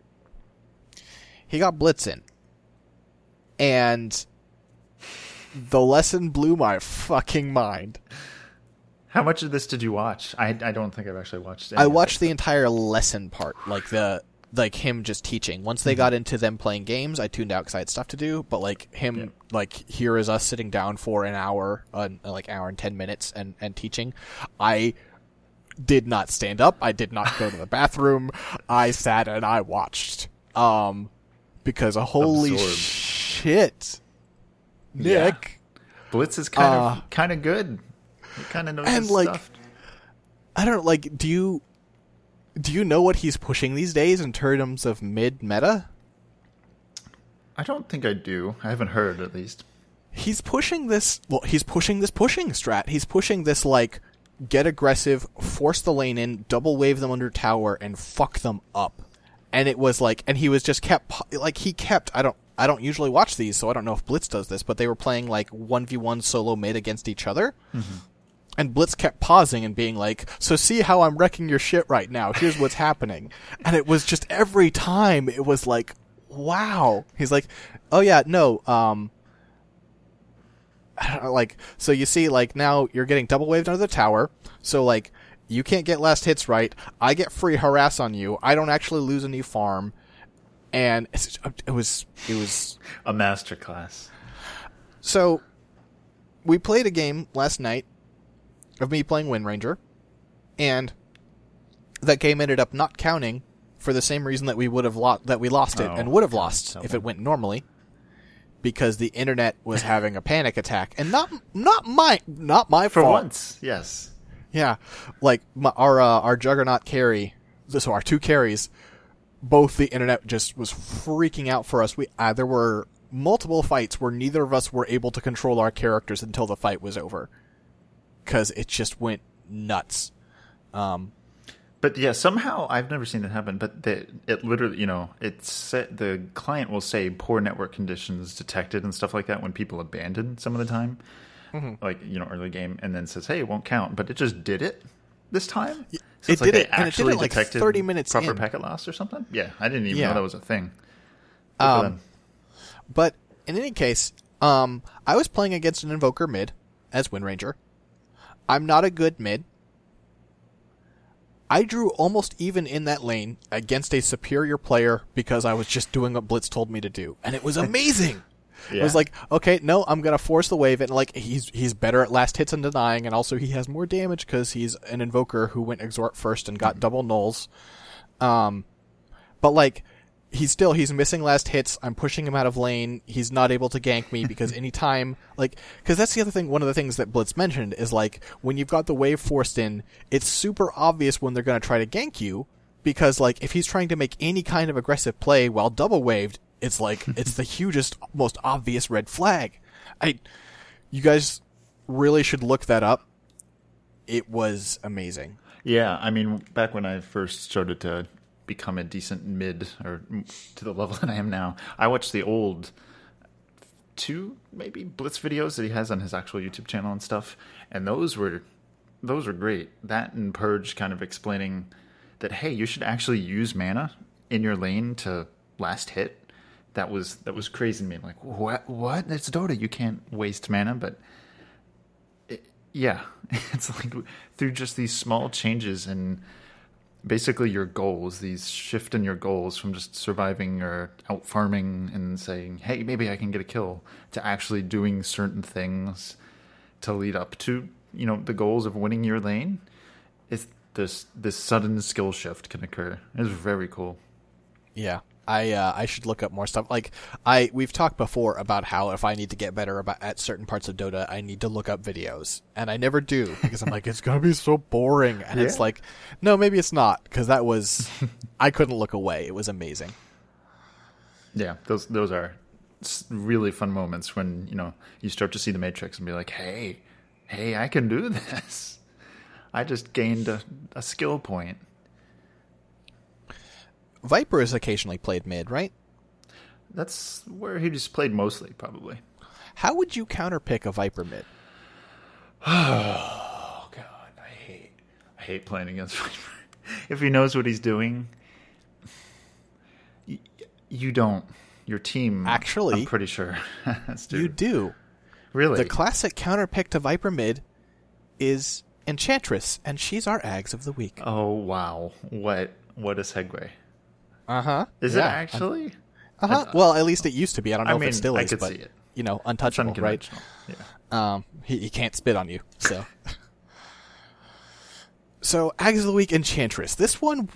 He got Blitz in. And the lesson blew my fucking mind. How much of this did you watch? I don't think I've actually watched it. I watched the entire lesson part, like him just teaching. Once they got into them playing games, I tuned out because I had stuff to do. But like him, like here is us sitting down for an hour, like hour and 10 minutes, and teaching. I did not stand up. I did not go to the bathroom. I sat and I watched. Because holy shit, Nick, Blitz is kind of good. He kind of knows his stuff. I don't like. Do you know what he's pushing these days in terms of mid meta? I don't think I do. I haven't heard, at least. He's pushing this. Well, he's pushing this pushing strat. He's pushing this like get aggressive, force the lane in, double wave them under tower, and fuck them up. And it was like, and he was just kept. I don't usually watch these, so I don't know if Blitz does this, but they were playing like 1v1 solo mid against each other. Mm-hmm. And Blitz kept pausing and being like, so see how I'm wrecking your shit right now. Here's what's happening. And it was just every time it was like, wow. He's like, oh yeah, no, like, so you see, like, now you're getting double waved under the tower. So like, you can't get last hits right. I get free harass on you. I don't actually lose any farm. And it was a masterclass. So we played a game last night of me playing Wind Ranger, and that game ended up not counting for the same reason that we would have lost it and would have lost if it went normally, because the internet was having a panic attack, and not my For fault. once, yes. Yeah, like our Juggernaut carry, so our two carries, both the internet just was freaking out for us. There were multiple fights where neither of us were able to control our characters until the fight was over, because it just went nuts. But yeah, somehow I've never seen it happen. But it literally, the client will say poor network conditions detected and stuff like that when people abandon some of the time, like early game, and then says, "Hey, it won't count." But it just did it this time. So It did it, they and it did it like detected 30 minutes proper in. packet loss or something. Yeah, I didn't even Yeah. know that was a thing. Good for them. But in any case, I was playing against an Invoker mid as Wind Ranger. I'm not a good mid. I drew almost even in that lane against a superior player because I was just doing what Blitz told me to do, and it was amazing. Yeah. It was like, okay, no, I'm gonna force the wave, and like he's better at last hits and denying, and also he has more damage because he's an Invoker who went Exhort first and got double nulls. But like he's missing last hits. I'm pushing him out of lane. He's not able to gank me because anytime, because that's the other thing. One of the things that Blitz mentioned is like when you've got the wave forced in, it's super obvious when they're going to try to gank you because like if he's trying to make any kind of aggressive play while double waved, it's like it's the hugest, most obvious red flag. You guys really should look that up. It was amazing. Yeah, I mean, back when I first started to become a decent mid, or to the level that I am now, I watched the old 2 maybe Blitz videos that he has on his actual YouTube channel and stuff, and those were great. That and Purge kind of explaining that, hey, you should actually use mana in your lane to last hit. That was crazy to me. Like, what? It's Dota. You can't waste mana, but yeah, it's like through just these small changes and basically your goals, these shift in your goals from just surviving or out farming and saying, hey, maybe I can get a kill, to actually doing certain things to lead up to, the goals of winning your lane. It's this sudden skill shift can occur. It's very cool. Yeah. I should look up more stuff. Like we've talked before about how if I need to get better at certain parts of Dota, I need to look up videos, and I never do because I'm like, it's gonna be so boring. And It's like, no, maybe it's not, because that was I couldn't look away. It was amazing. Yeah, those are really fun moments when you start to see the Matrix and be like, hey, I can do this. I just gained a skill point. Viper is occasionally played mid, right? That's where he just played mostly, probably. How would you counterpick a Viper mid? Oh God, I hate playing against Viper. If he knows what he's doing, you don't. Your team, actually, I'm pretty sure, has to. You do. Really? The classic counterpick to Viper mid is Enchantress, and she's our Ags of the week. Oh wow! What a segue. Uh-huh. Is it actually? Uh-huh. Well, at least it used to be. I don't know if it still I is, could but see it. untouchable, right? Yeah. He can't spit on you, so. So, Ags of the Week, Enchantress. This one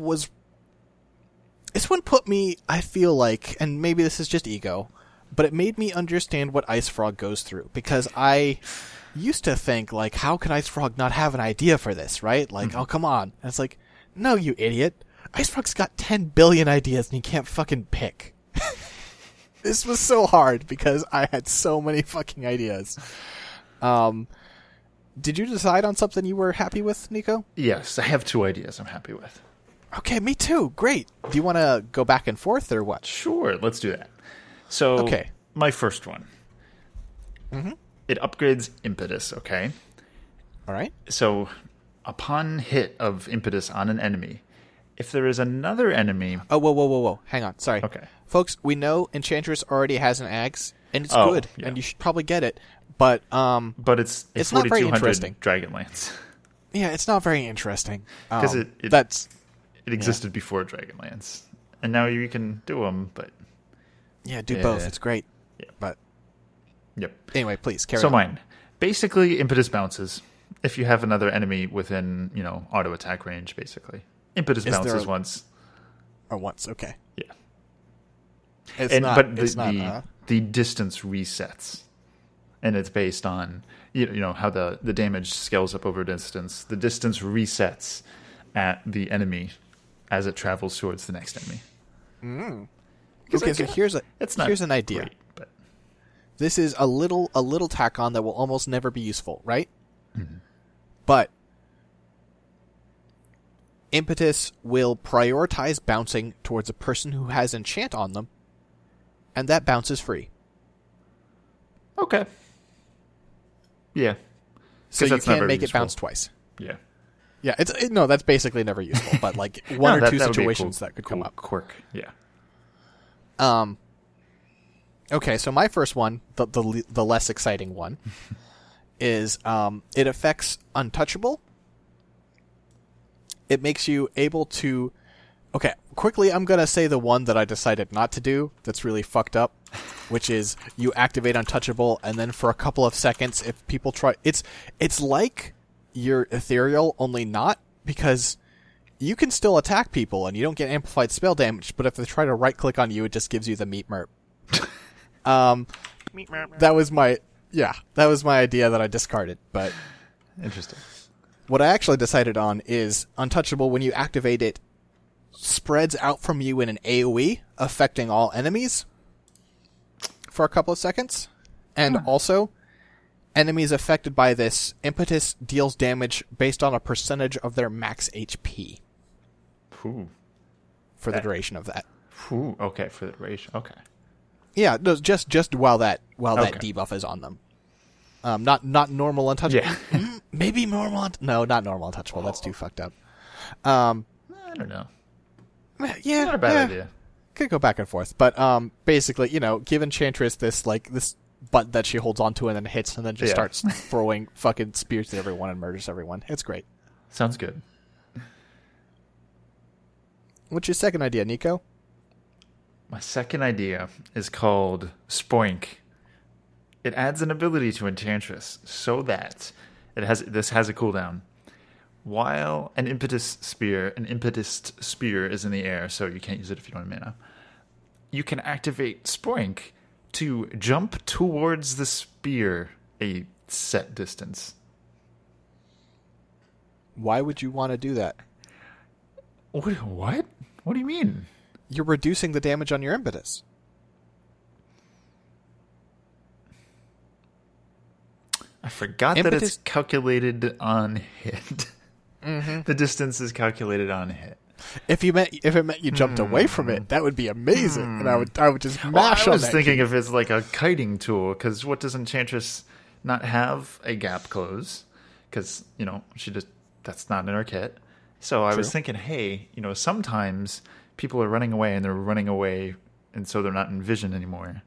put me, I feel like, and maybe this is just ego, but it made me understand what Ice Frog goes through, because I used to think, like, how can Ice Frog not have an idea for this, right? Like, oh, come on. And it's like, no, you idiot. Ice Frog's got 10 billion ideas and he can't fucking pick. This was so hard because I had so many fucking ideas. Did you decide on something you were happy with, Nico? Yes, I have 2 ideas I'm happy with. Okay, me too. Great. Do you want to go back and forth or what? Sure, let's do that. So, okay. My first one. Mm-hmm. It upgrades Impetus, okay? All right. So, upon hit of Impetus on an enemy, if there is another enemy... Oh, whoa. Hang on. Sorry. Okay. Folks, we know Enchantress already has an Ags, and it's good, and you should probably get it. But it's not very 4,200 interesting. Dragonlance. Yeah, it's not very interesting. Because it existed before Dragonlance. And now you can do them, but... Yeah, do both. It's great. Yeah. But... Yep. Anyway, please, carry on. So mine. Basically, Impetus bounces if you have another enemy within, auto attack range, basically. Impetus bounces once. Or once, okay. Yeah. It's not... But the distance resets. And it's based on, you know how the damage scales up over distance. The distance resets at the enemy as it travels towards the next enemy. Okay, so here's an idea. Great, but This is a little tack on that will almost never be useful, right? But Impetus will prioritize bouncing towards a person who has enchant on them, and that bounce is free. okay. Yeah. So you that's not can very make it useful. bounce twice. Yeah. Yeah, no, that's basically never useful, but like one No, or two that would be a situations cool- that could cool come up. Quirk. Yeah. Okay, so my first one, the less exciting one, is it affects Untouchable. It makes you able to... Okay, quickly I'm going to say the one that I decided not to do that's really fucked up, which is you activate Untouchable, and then for a couple of seconds, if people try... It's like your Ethereal, only not, because you can still attack people, and you don't get amplified spell damage, but if they try to right-click on you, it just gives you the meat merp. That was my idea that I discarded, but Interesting. what I actually decided on is Untouchable, when you activate it, spreads out from you in an AoE, affecting all enemies for a couple of seconds. And also, enemies affected by this Impetus deals damage based on a percentage of their max HP Ooh. for the duration of that. Ooh. Okay, for the duration. Okay. Yeah, no, just while that Okay. debuff is on them. Not normal untouchable. Yeah. Maybe normal. No, not normal untouchable. That's too fucked up. I don't know. Yeah, Not a bad yeah. idea. Could go back and forth, but basically, give Enchantress this button that she holds onto and then hits, and then just Yeah. starts throwing fucking spears at everyone and murders everyone. It's great. Sounds good. What's your second idea, Nico? My second idea is called Spoink. It adds an ability to Enchantress so that this has a cooldown. While an impetus spear is in the air, so you can't use it if you don't have mana, you can activate Spoink to jump towards the spear a set distance. Why would you want to do that? What? What do you mean? You're reducing the damage on your Impetus. I forgot that it's calculated on hit. Mm-hmm. The distance is calculated on hit. If it meant you jumped away from it, that would be amazing, and I would just mash Well, I on was that thinking key. if it's like a kiting tool, because what does Enchantress not have a gap close? Because that's not in her kit. So I was thinking, hey, sometimes people are running away, and so they're not in vision anymore.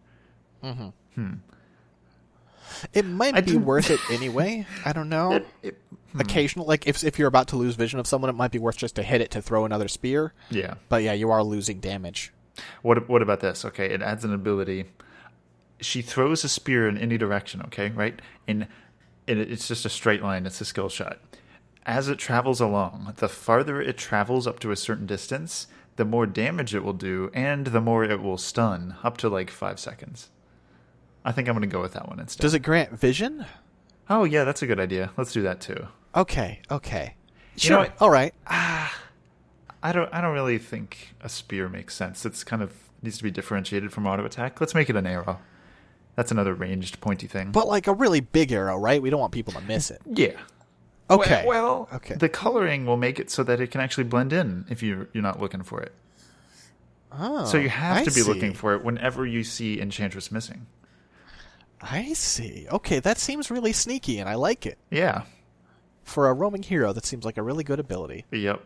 It might be worth it anyway. I don't know. Occasionally, like if you're about to lose vision of someone, it might be worth just to hit it to throw another spear. Yeah. But yeah, you are losing damage. What about this? Okay, it adds an ability. She throws a spear in any direction, okay, right? And it's just a straight line. It's a skill shot. As it travels along, the farther it travels up to a certain distance, the more damage it will do, and the more it will stun, up to like 5 seconds. I think I'm going to go with that one instead. Does it grant vision? Oh, yeah, that's a good idea. Let's do that too. Okay. You know what? All right. I don't really think a spear makes sense. It's kind of needs to be differentiated from auto attack. Let's make it an arrow. That's another ranged pointy thing. But like a really big arrow, right? We don't want people to miss it. Yeah. Okay. Well, okay. The coloring will make it so that it can actually blend in if you're not looking for it. Oh, So you have to be see. looking for it whenever you see Enchantress missing. I see. Okay, that seems really sneaky, and I like it. Yeah. For a roaming hero, that seems like a really good ability. Yep.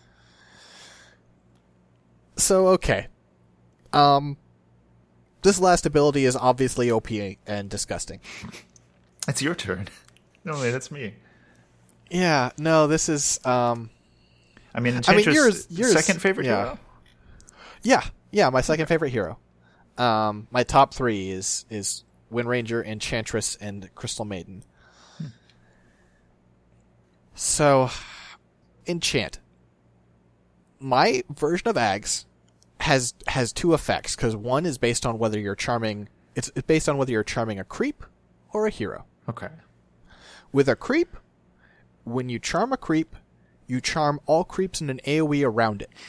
So, okay. This last ability is obviously OP and disgusting. It's your turn. No, wait, that's me. Yeah, no, this is, Enchantress' yours second favorite hero? Yeah, my second favorite hero. My top three is Windranger, Enchantress, and Crystal Maiden. So, Enchant. My version of Ags has two effects, because one is based on whether you're charming It's based on whether you're charming a creep or a hero. Okay. With a creep, when you charm a creep, you charm all creeps in an AoE around it.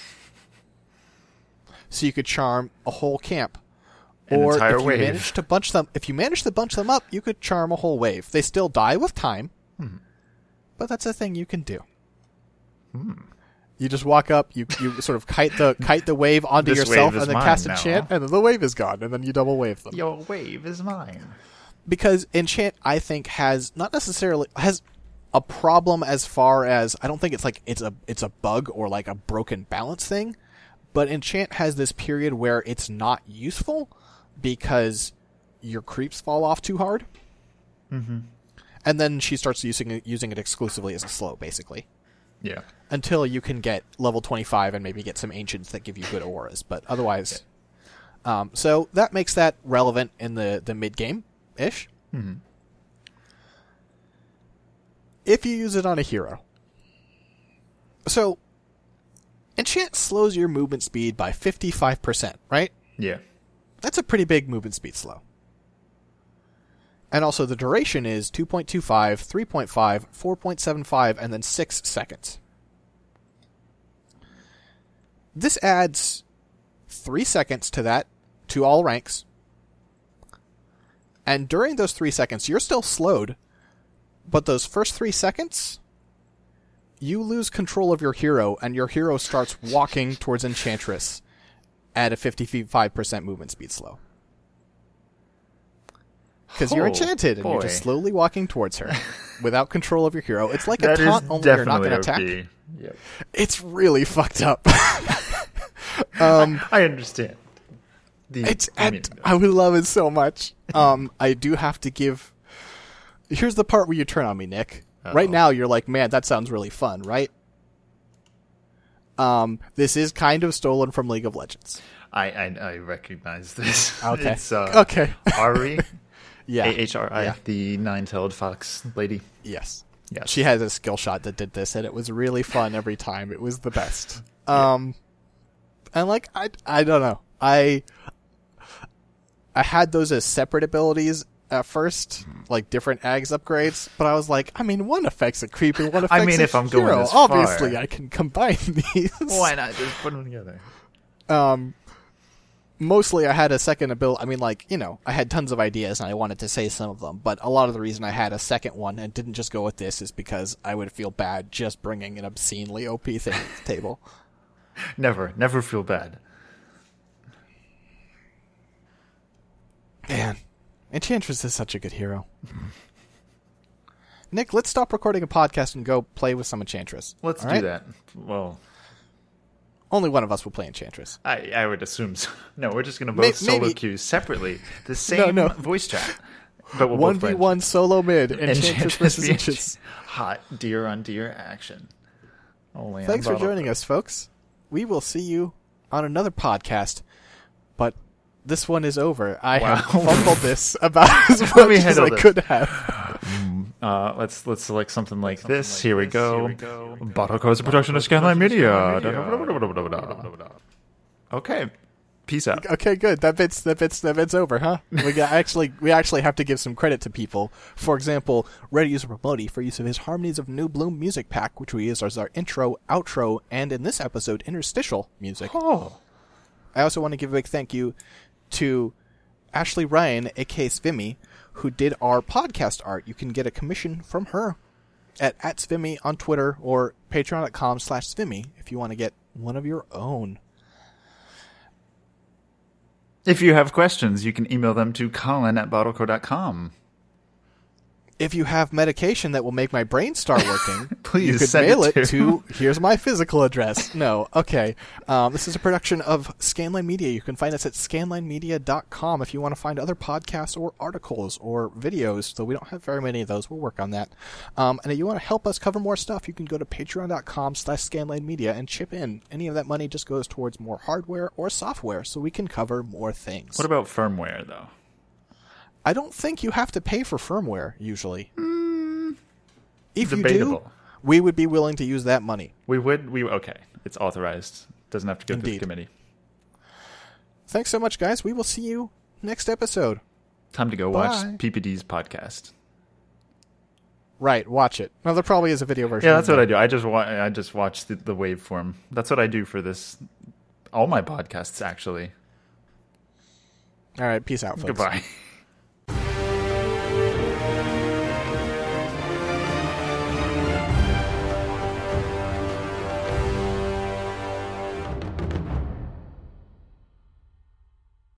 So you could charm a whole camp. Or entire if you wave. manage to bunch them up, you could charm a whole wave. They still die with time, but that's a thing you can do. You just walk up, you sort of kite the wave onto This yourself, wave is and then mine cast now, enchant, huh? and then the wave is gone, and then you double wave them. Your wave is mine. Because enchant, I think, has a problem as far as I don't think it's a bug or like a broken balance thing, but enchant has this period where it's not useful because your creeps fall off too hard, and then she starts using it exclusively as a slow, basically. Yeah. Until you can get level 25 and maybe get some ancients that give you good auras. But otherwise... so that makes that relevant in the mid-game-ish. Mm-hmm. If you use it on a hero. So, enchant slows your movement speed by 55%, right? Yeah. That's a pretty big movement speed slow. And also the duration is 2.25, 3.5, 4.75, and then 6 seconds. This adds 3 seconds to that, to all ranks. And during those 3 seconds, you're still slowed, but those first 3 seconds, you lose control of your hero, and your hero starts walking towards Enchantress at a 55% movement speed slow. Because you're enchanted, and you're just slowly walking towards her without control of your hero. It's like a taunt, only you're not going to attack. Yep. It's really fucked up. I understand. I would love it so much. I do have to give... Here's the part where you turn on me, Nick. Uh-oh. Right now, you're like, man, that sounds really fun, right? This is kind of stolen from League of Legends. I recognize this. Okay. It's, okay. Ari. Yeah. AHRI, Yeah. the nine-tailed fox lady. Yes. Yes. She has a skill shot that did this, and it was really fun every time. It was the best. And like, I don't know. I had those as separate abilities at first, like different Ags upgrades, but I was like, I mean, one affects a creep and one affects a if I'm hero. going this Obviously, far. I can combine these. Why not just put them together? Mostly I had a second ability. I mean, like, you know, I had tons of ideas and I wanted to say some of them, but a lot of the reason I had a second one and didn't just go with this is because I would feel bad just bringing an obscenely OP thing to the table. Never feel bad. Man, Enchantress is such a good hero. Nick, let's stop recording a podcast and go play with some Enchantress. Let's All do right? that. Well, Only one of us will play Enchantress. I would assume so. No, we're just going to both solo maybe- queue separately. The same No. voice chat. But we'll both play 1v1 solo mid, Enchantress versus Enchantress. Hot deer on deer action. Only Thanks on for joining us, folks. We will see you on another podcast, but this one is over. I have fumbled this about as much as I could have. Let's select something like this. Here we go. Bottle Code's a production of Scanline Media. Okay. Peace out. Okay, good. That bit's over, huh? We actually have to give some credit to people. For example, Ready User Promoti for use of his Harmonies of New Bloom music pack, which we use as our intro, outro, and in this episode, interstitial music. Oh. I also want to give a big thank you to Ashley Ryan, aka Svimmy, who did our podcast art. You can get a commission from her at Svimmy on Twitter or patreon.com/Svimmy if you want to get one of your own. If you have questions, you can email them to colin@bottleco.com. If you have medication that will make my brain start working, Please you could send mail it it to- to here's my physical address. No, okay. This is a production of Scanline Media. You can find us at scanlinemedia.com if you want to find other podcasts or articles or videos, though we don't have very many of those. We'll work on that. And if you want to help us cover more stuff, you can go to patreon.com/scanlinemedia and chip in. Any of that money just goes towards more hardware or software so we can cover more things. What about firmware, though? I don't think you have to pay for firmware, usually. If you do, Debatable. we would be willing to use that money. Okay. It's authorized. Doesn't have to go through the Indeed. committee. Thanks so much, guys. We will see you next episode. Time to go Bye. watch PPD's podcast. Right, watch it. Well, there probably is a video version. Yeah, that's what I do. I just watch the waveform. That's what I do for this. All my podcasts, actually. All right, peace out, folks. Goodbye.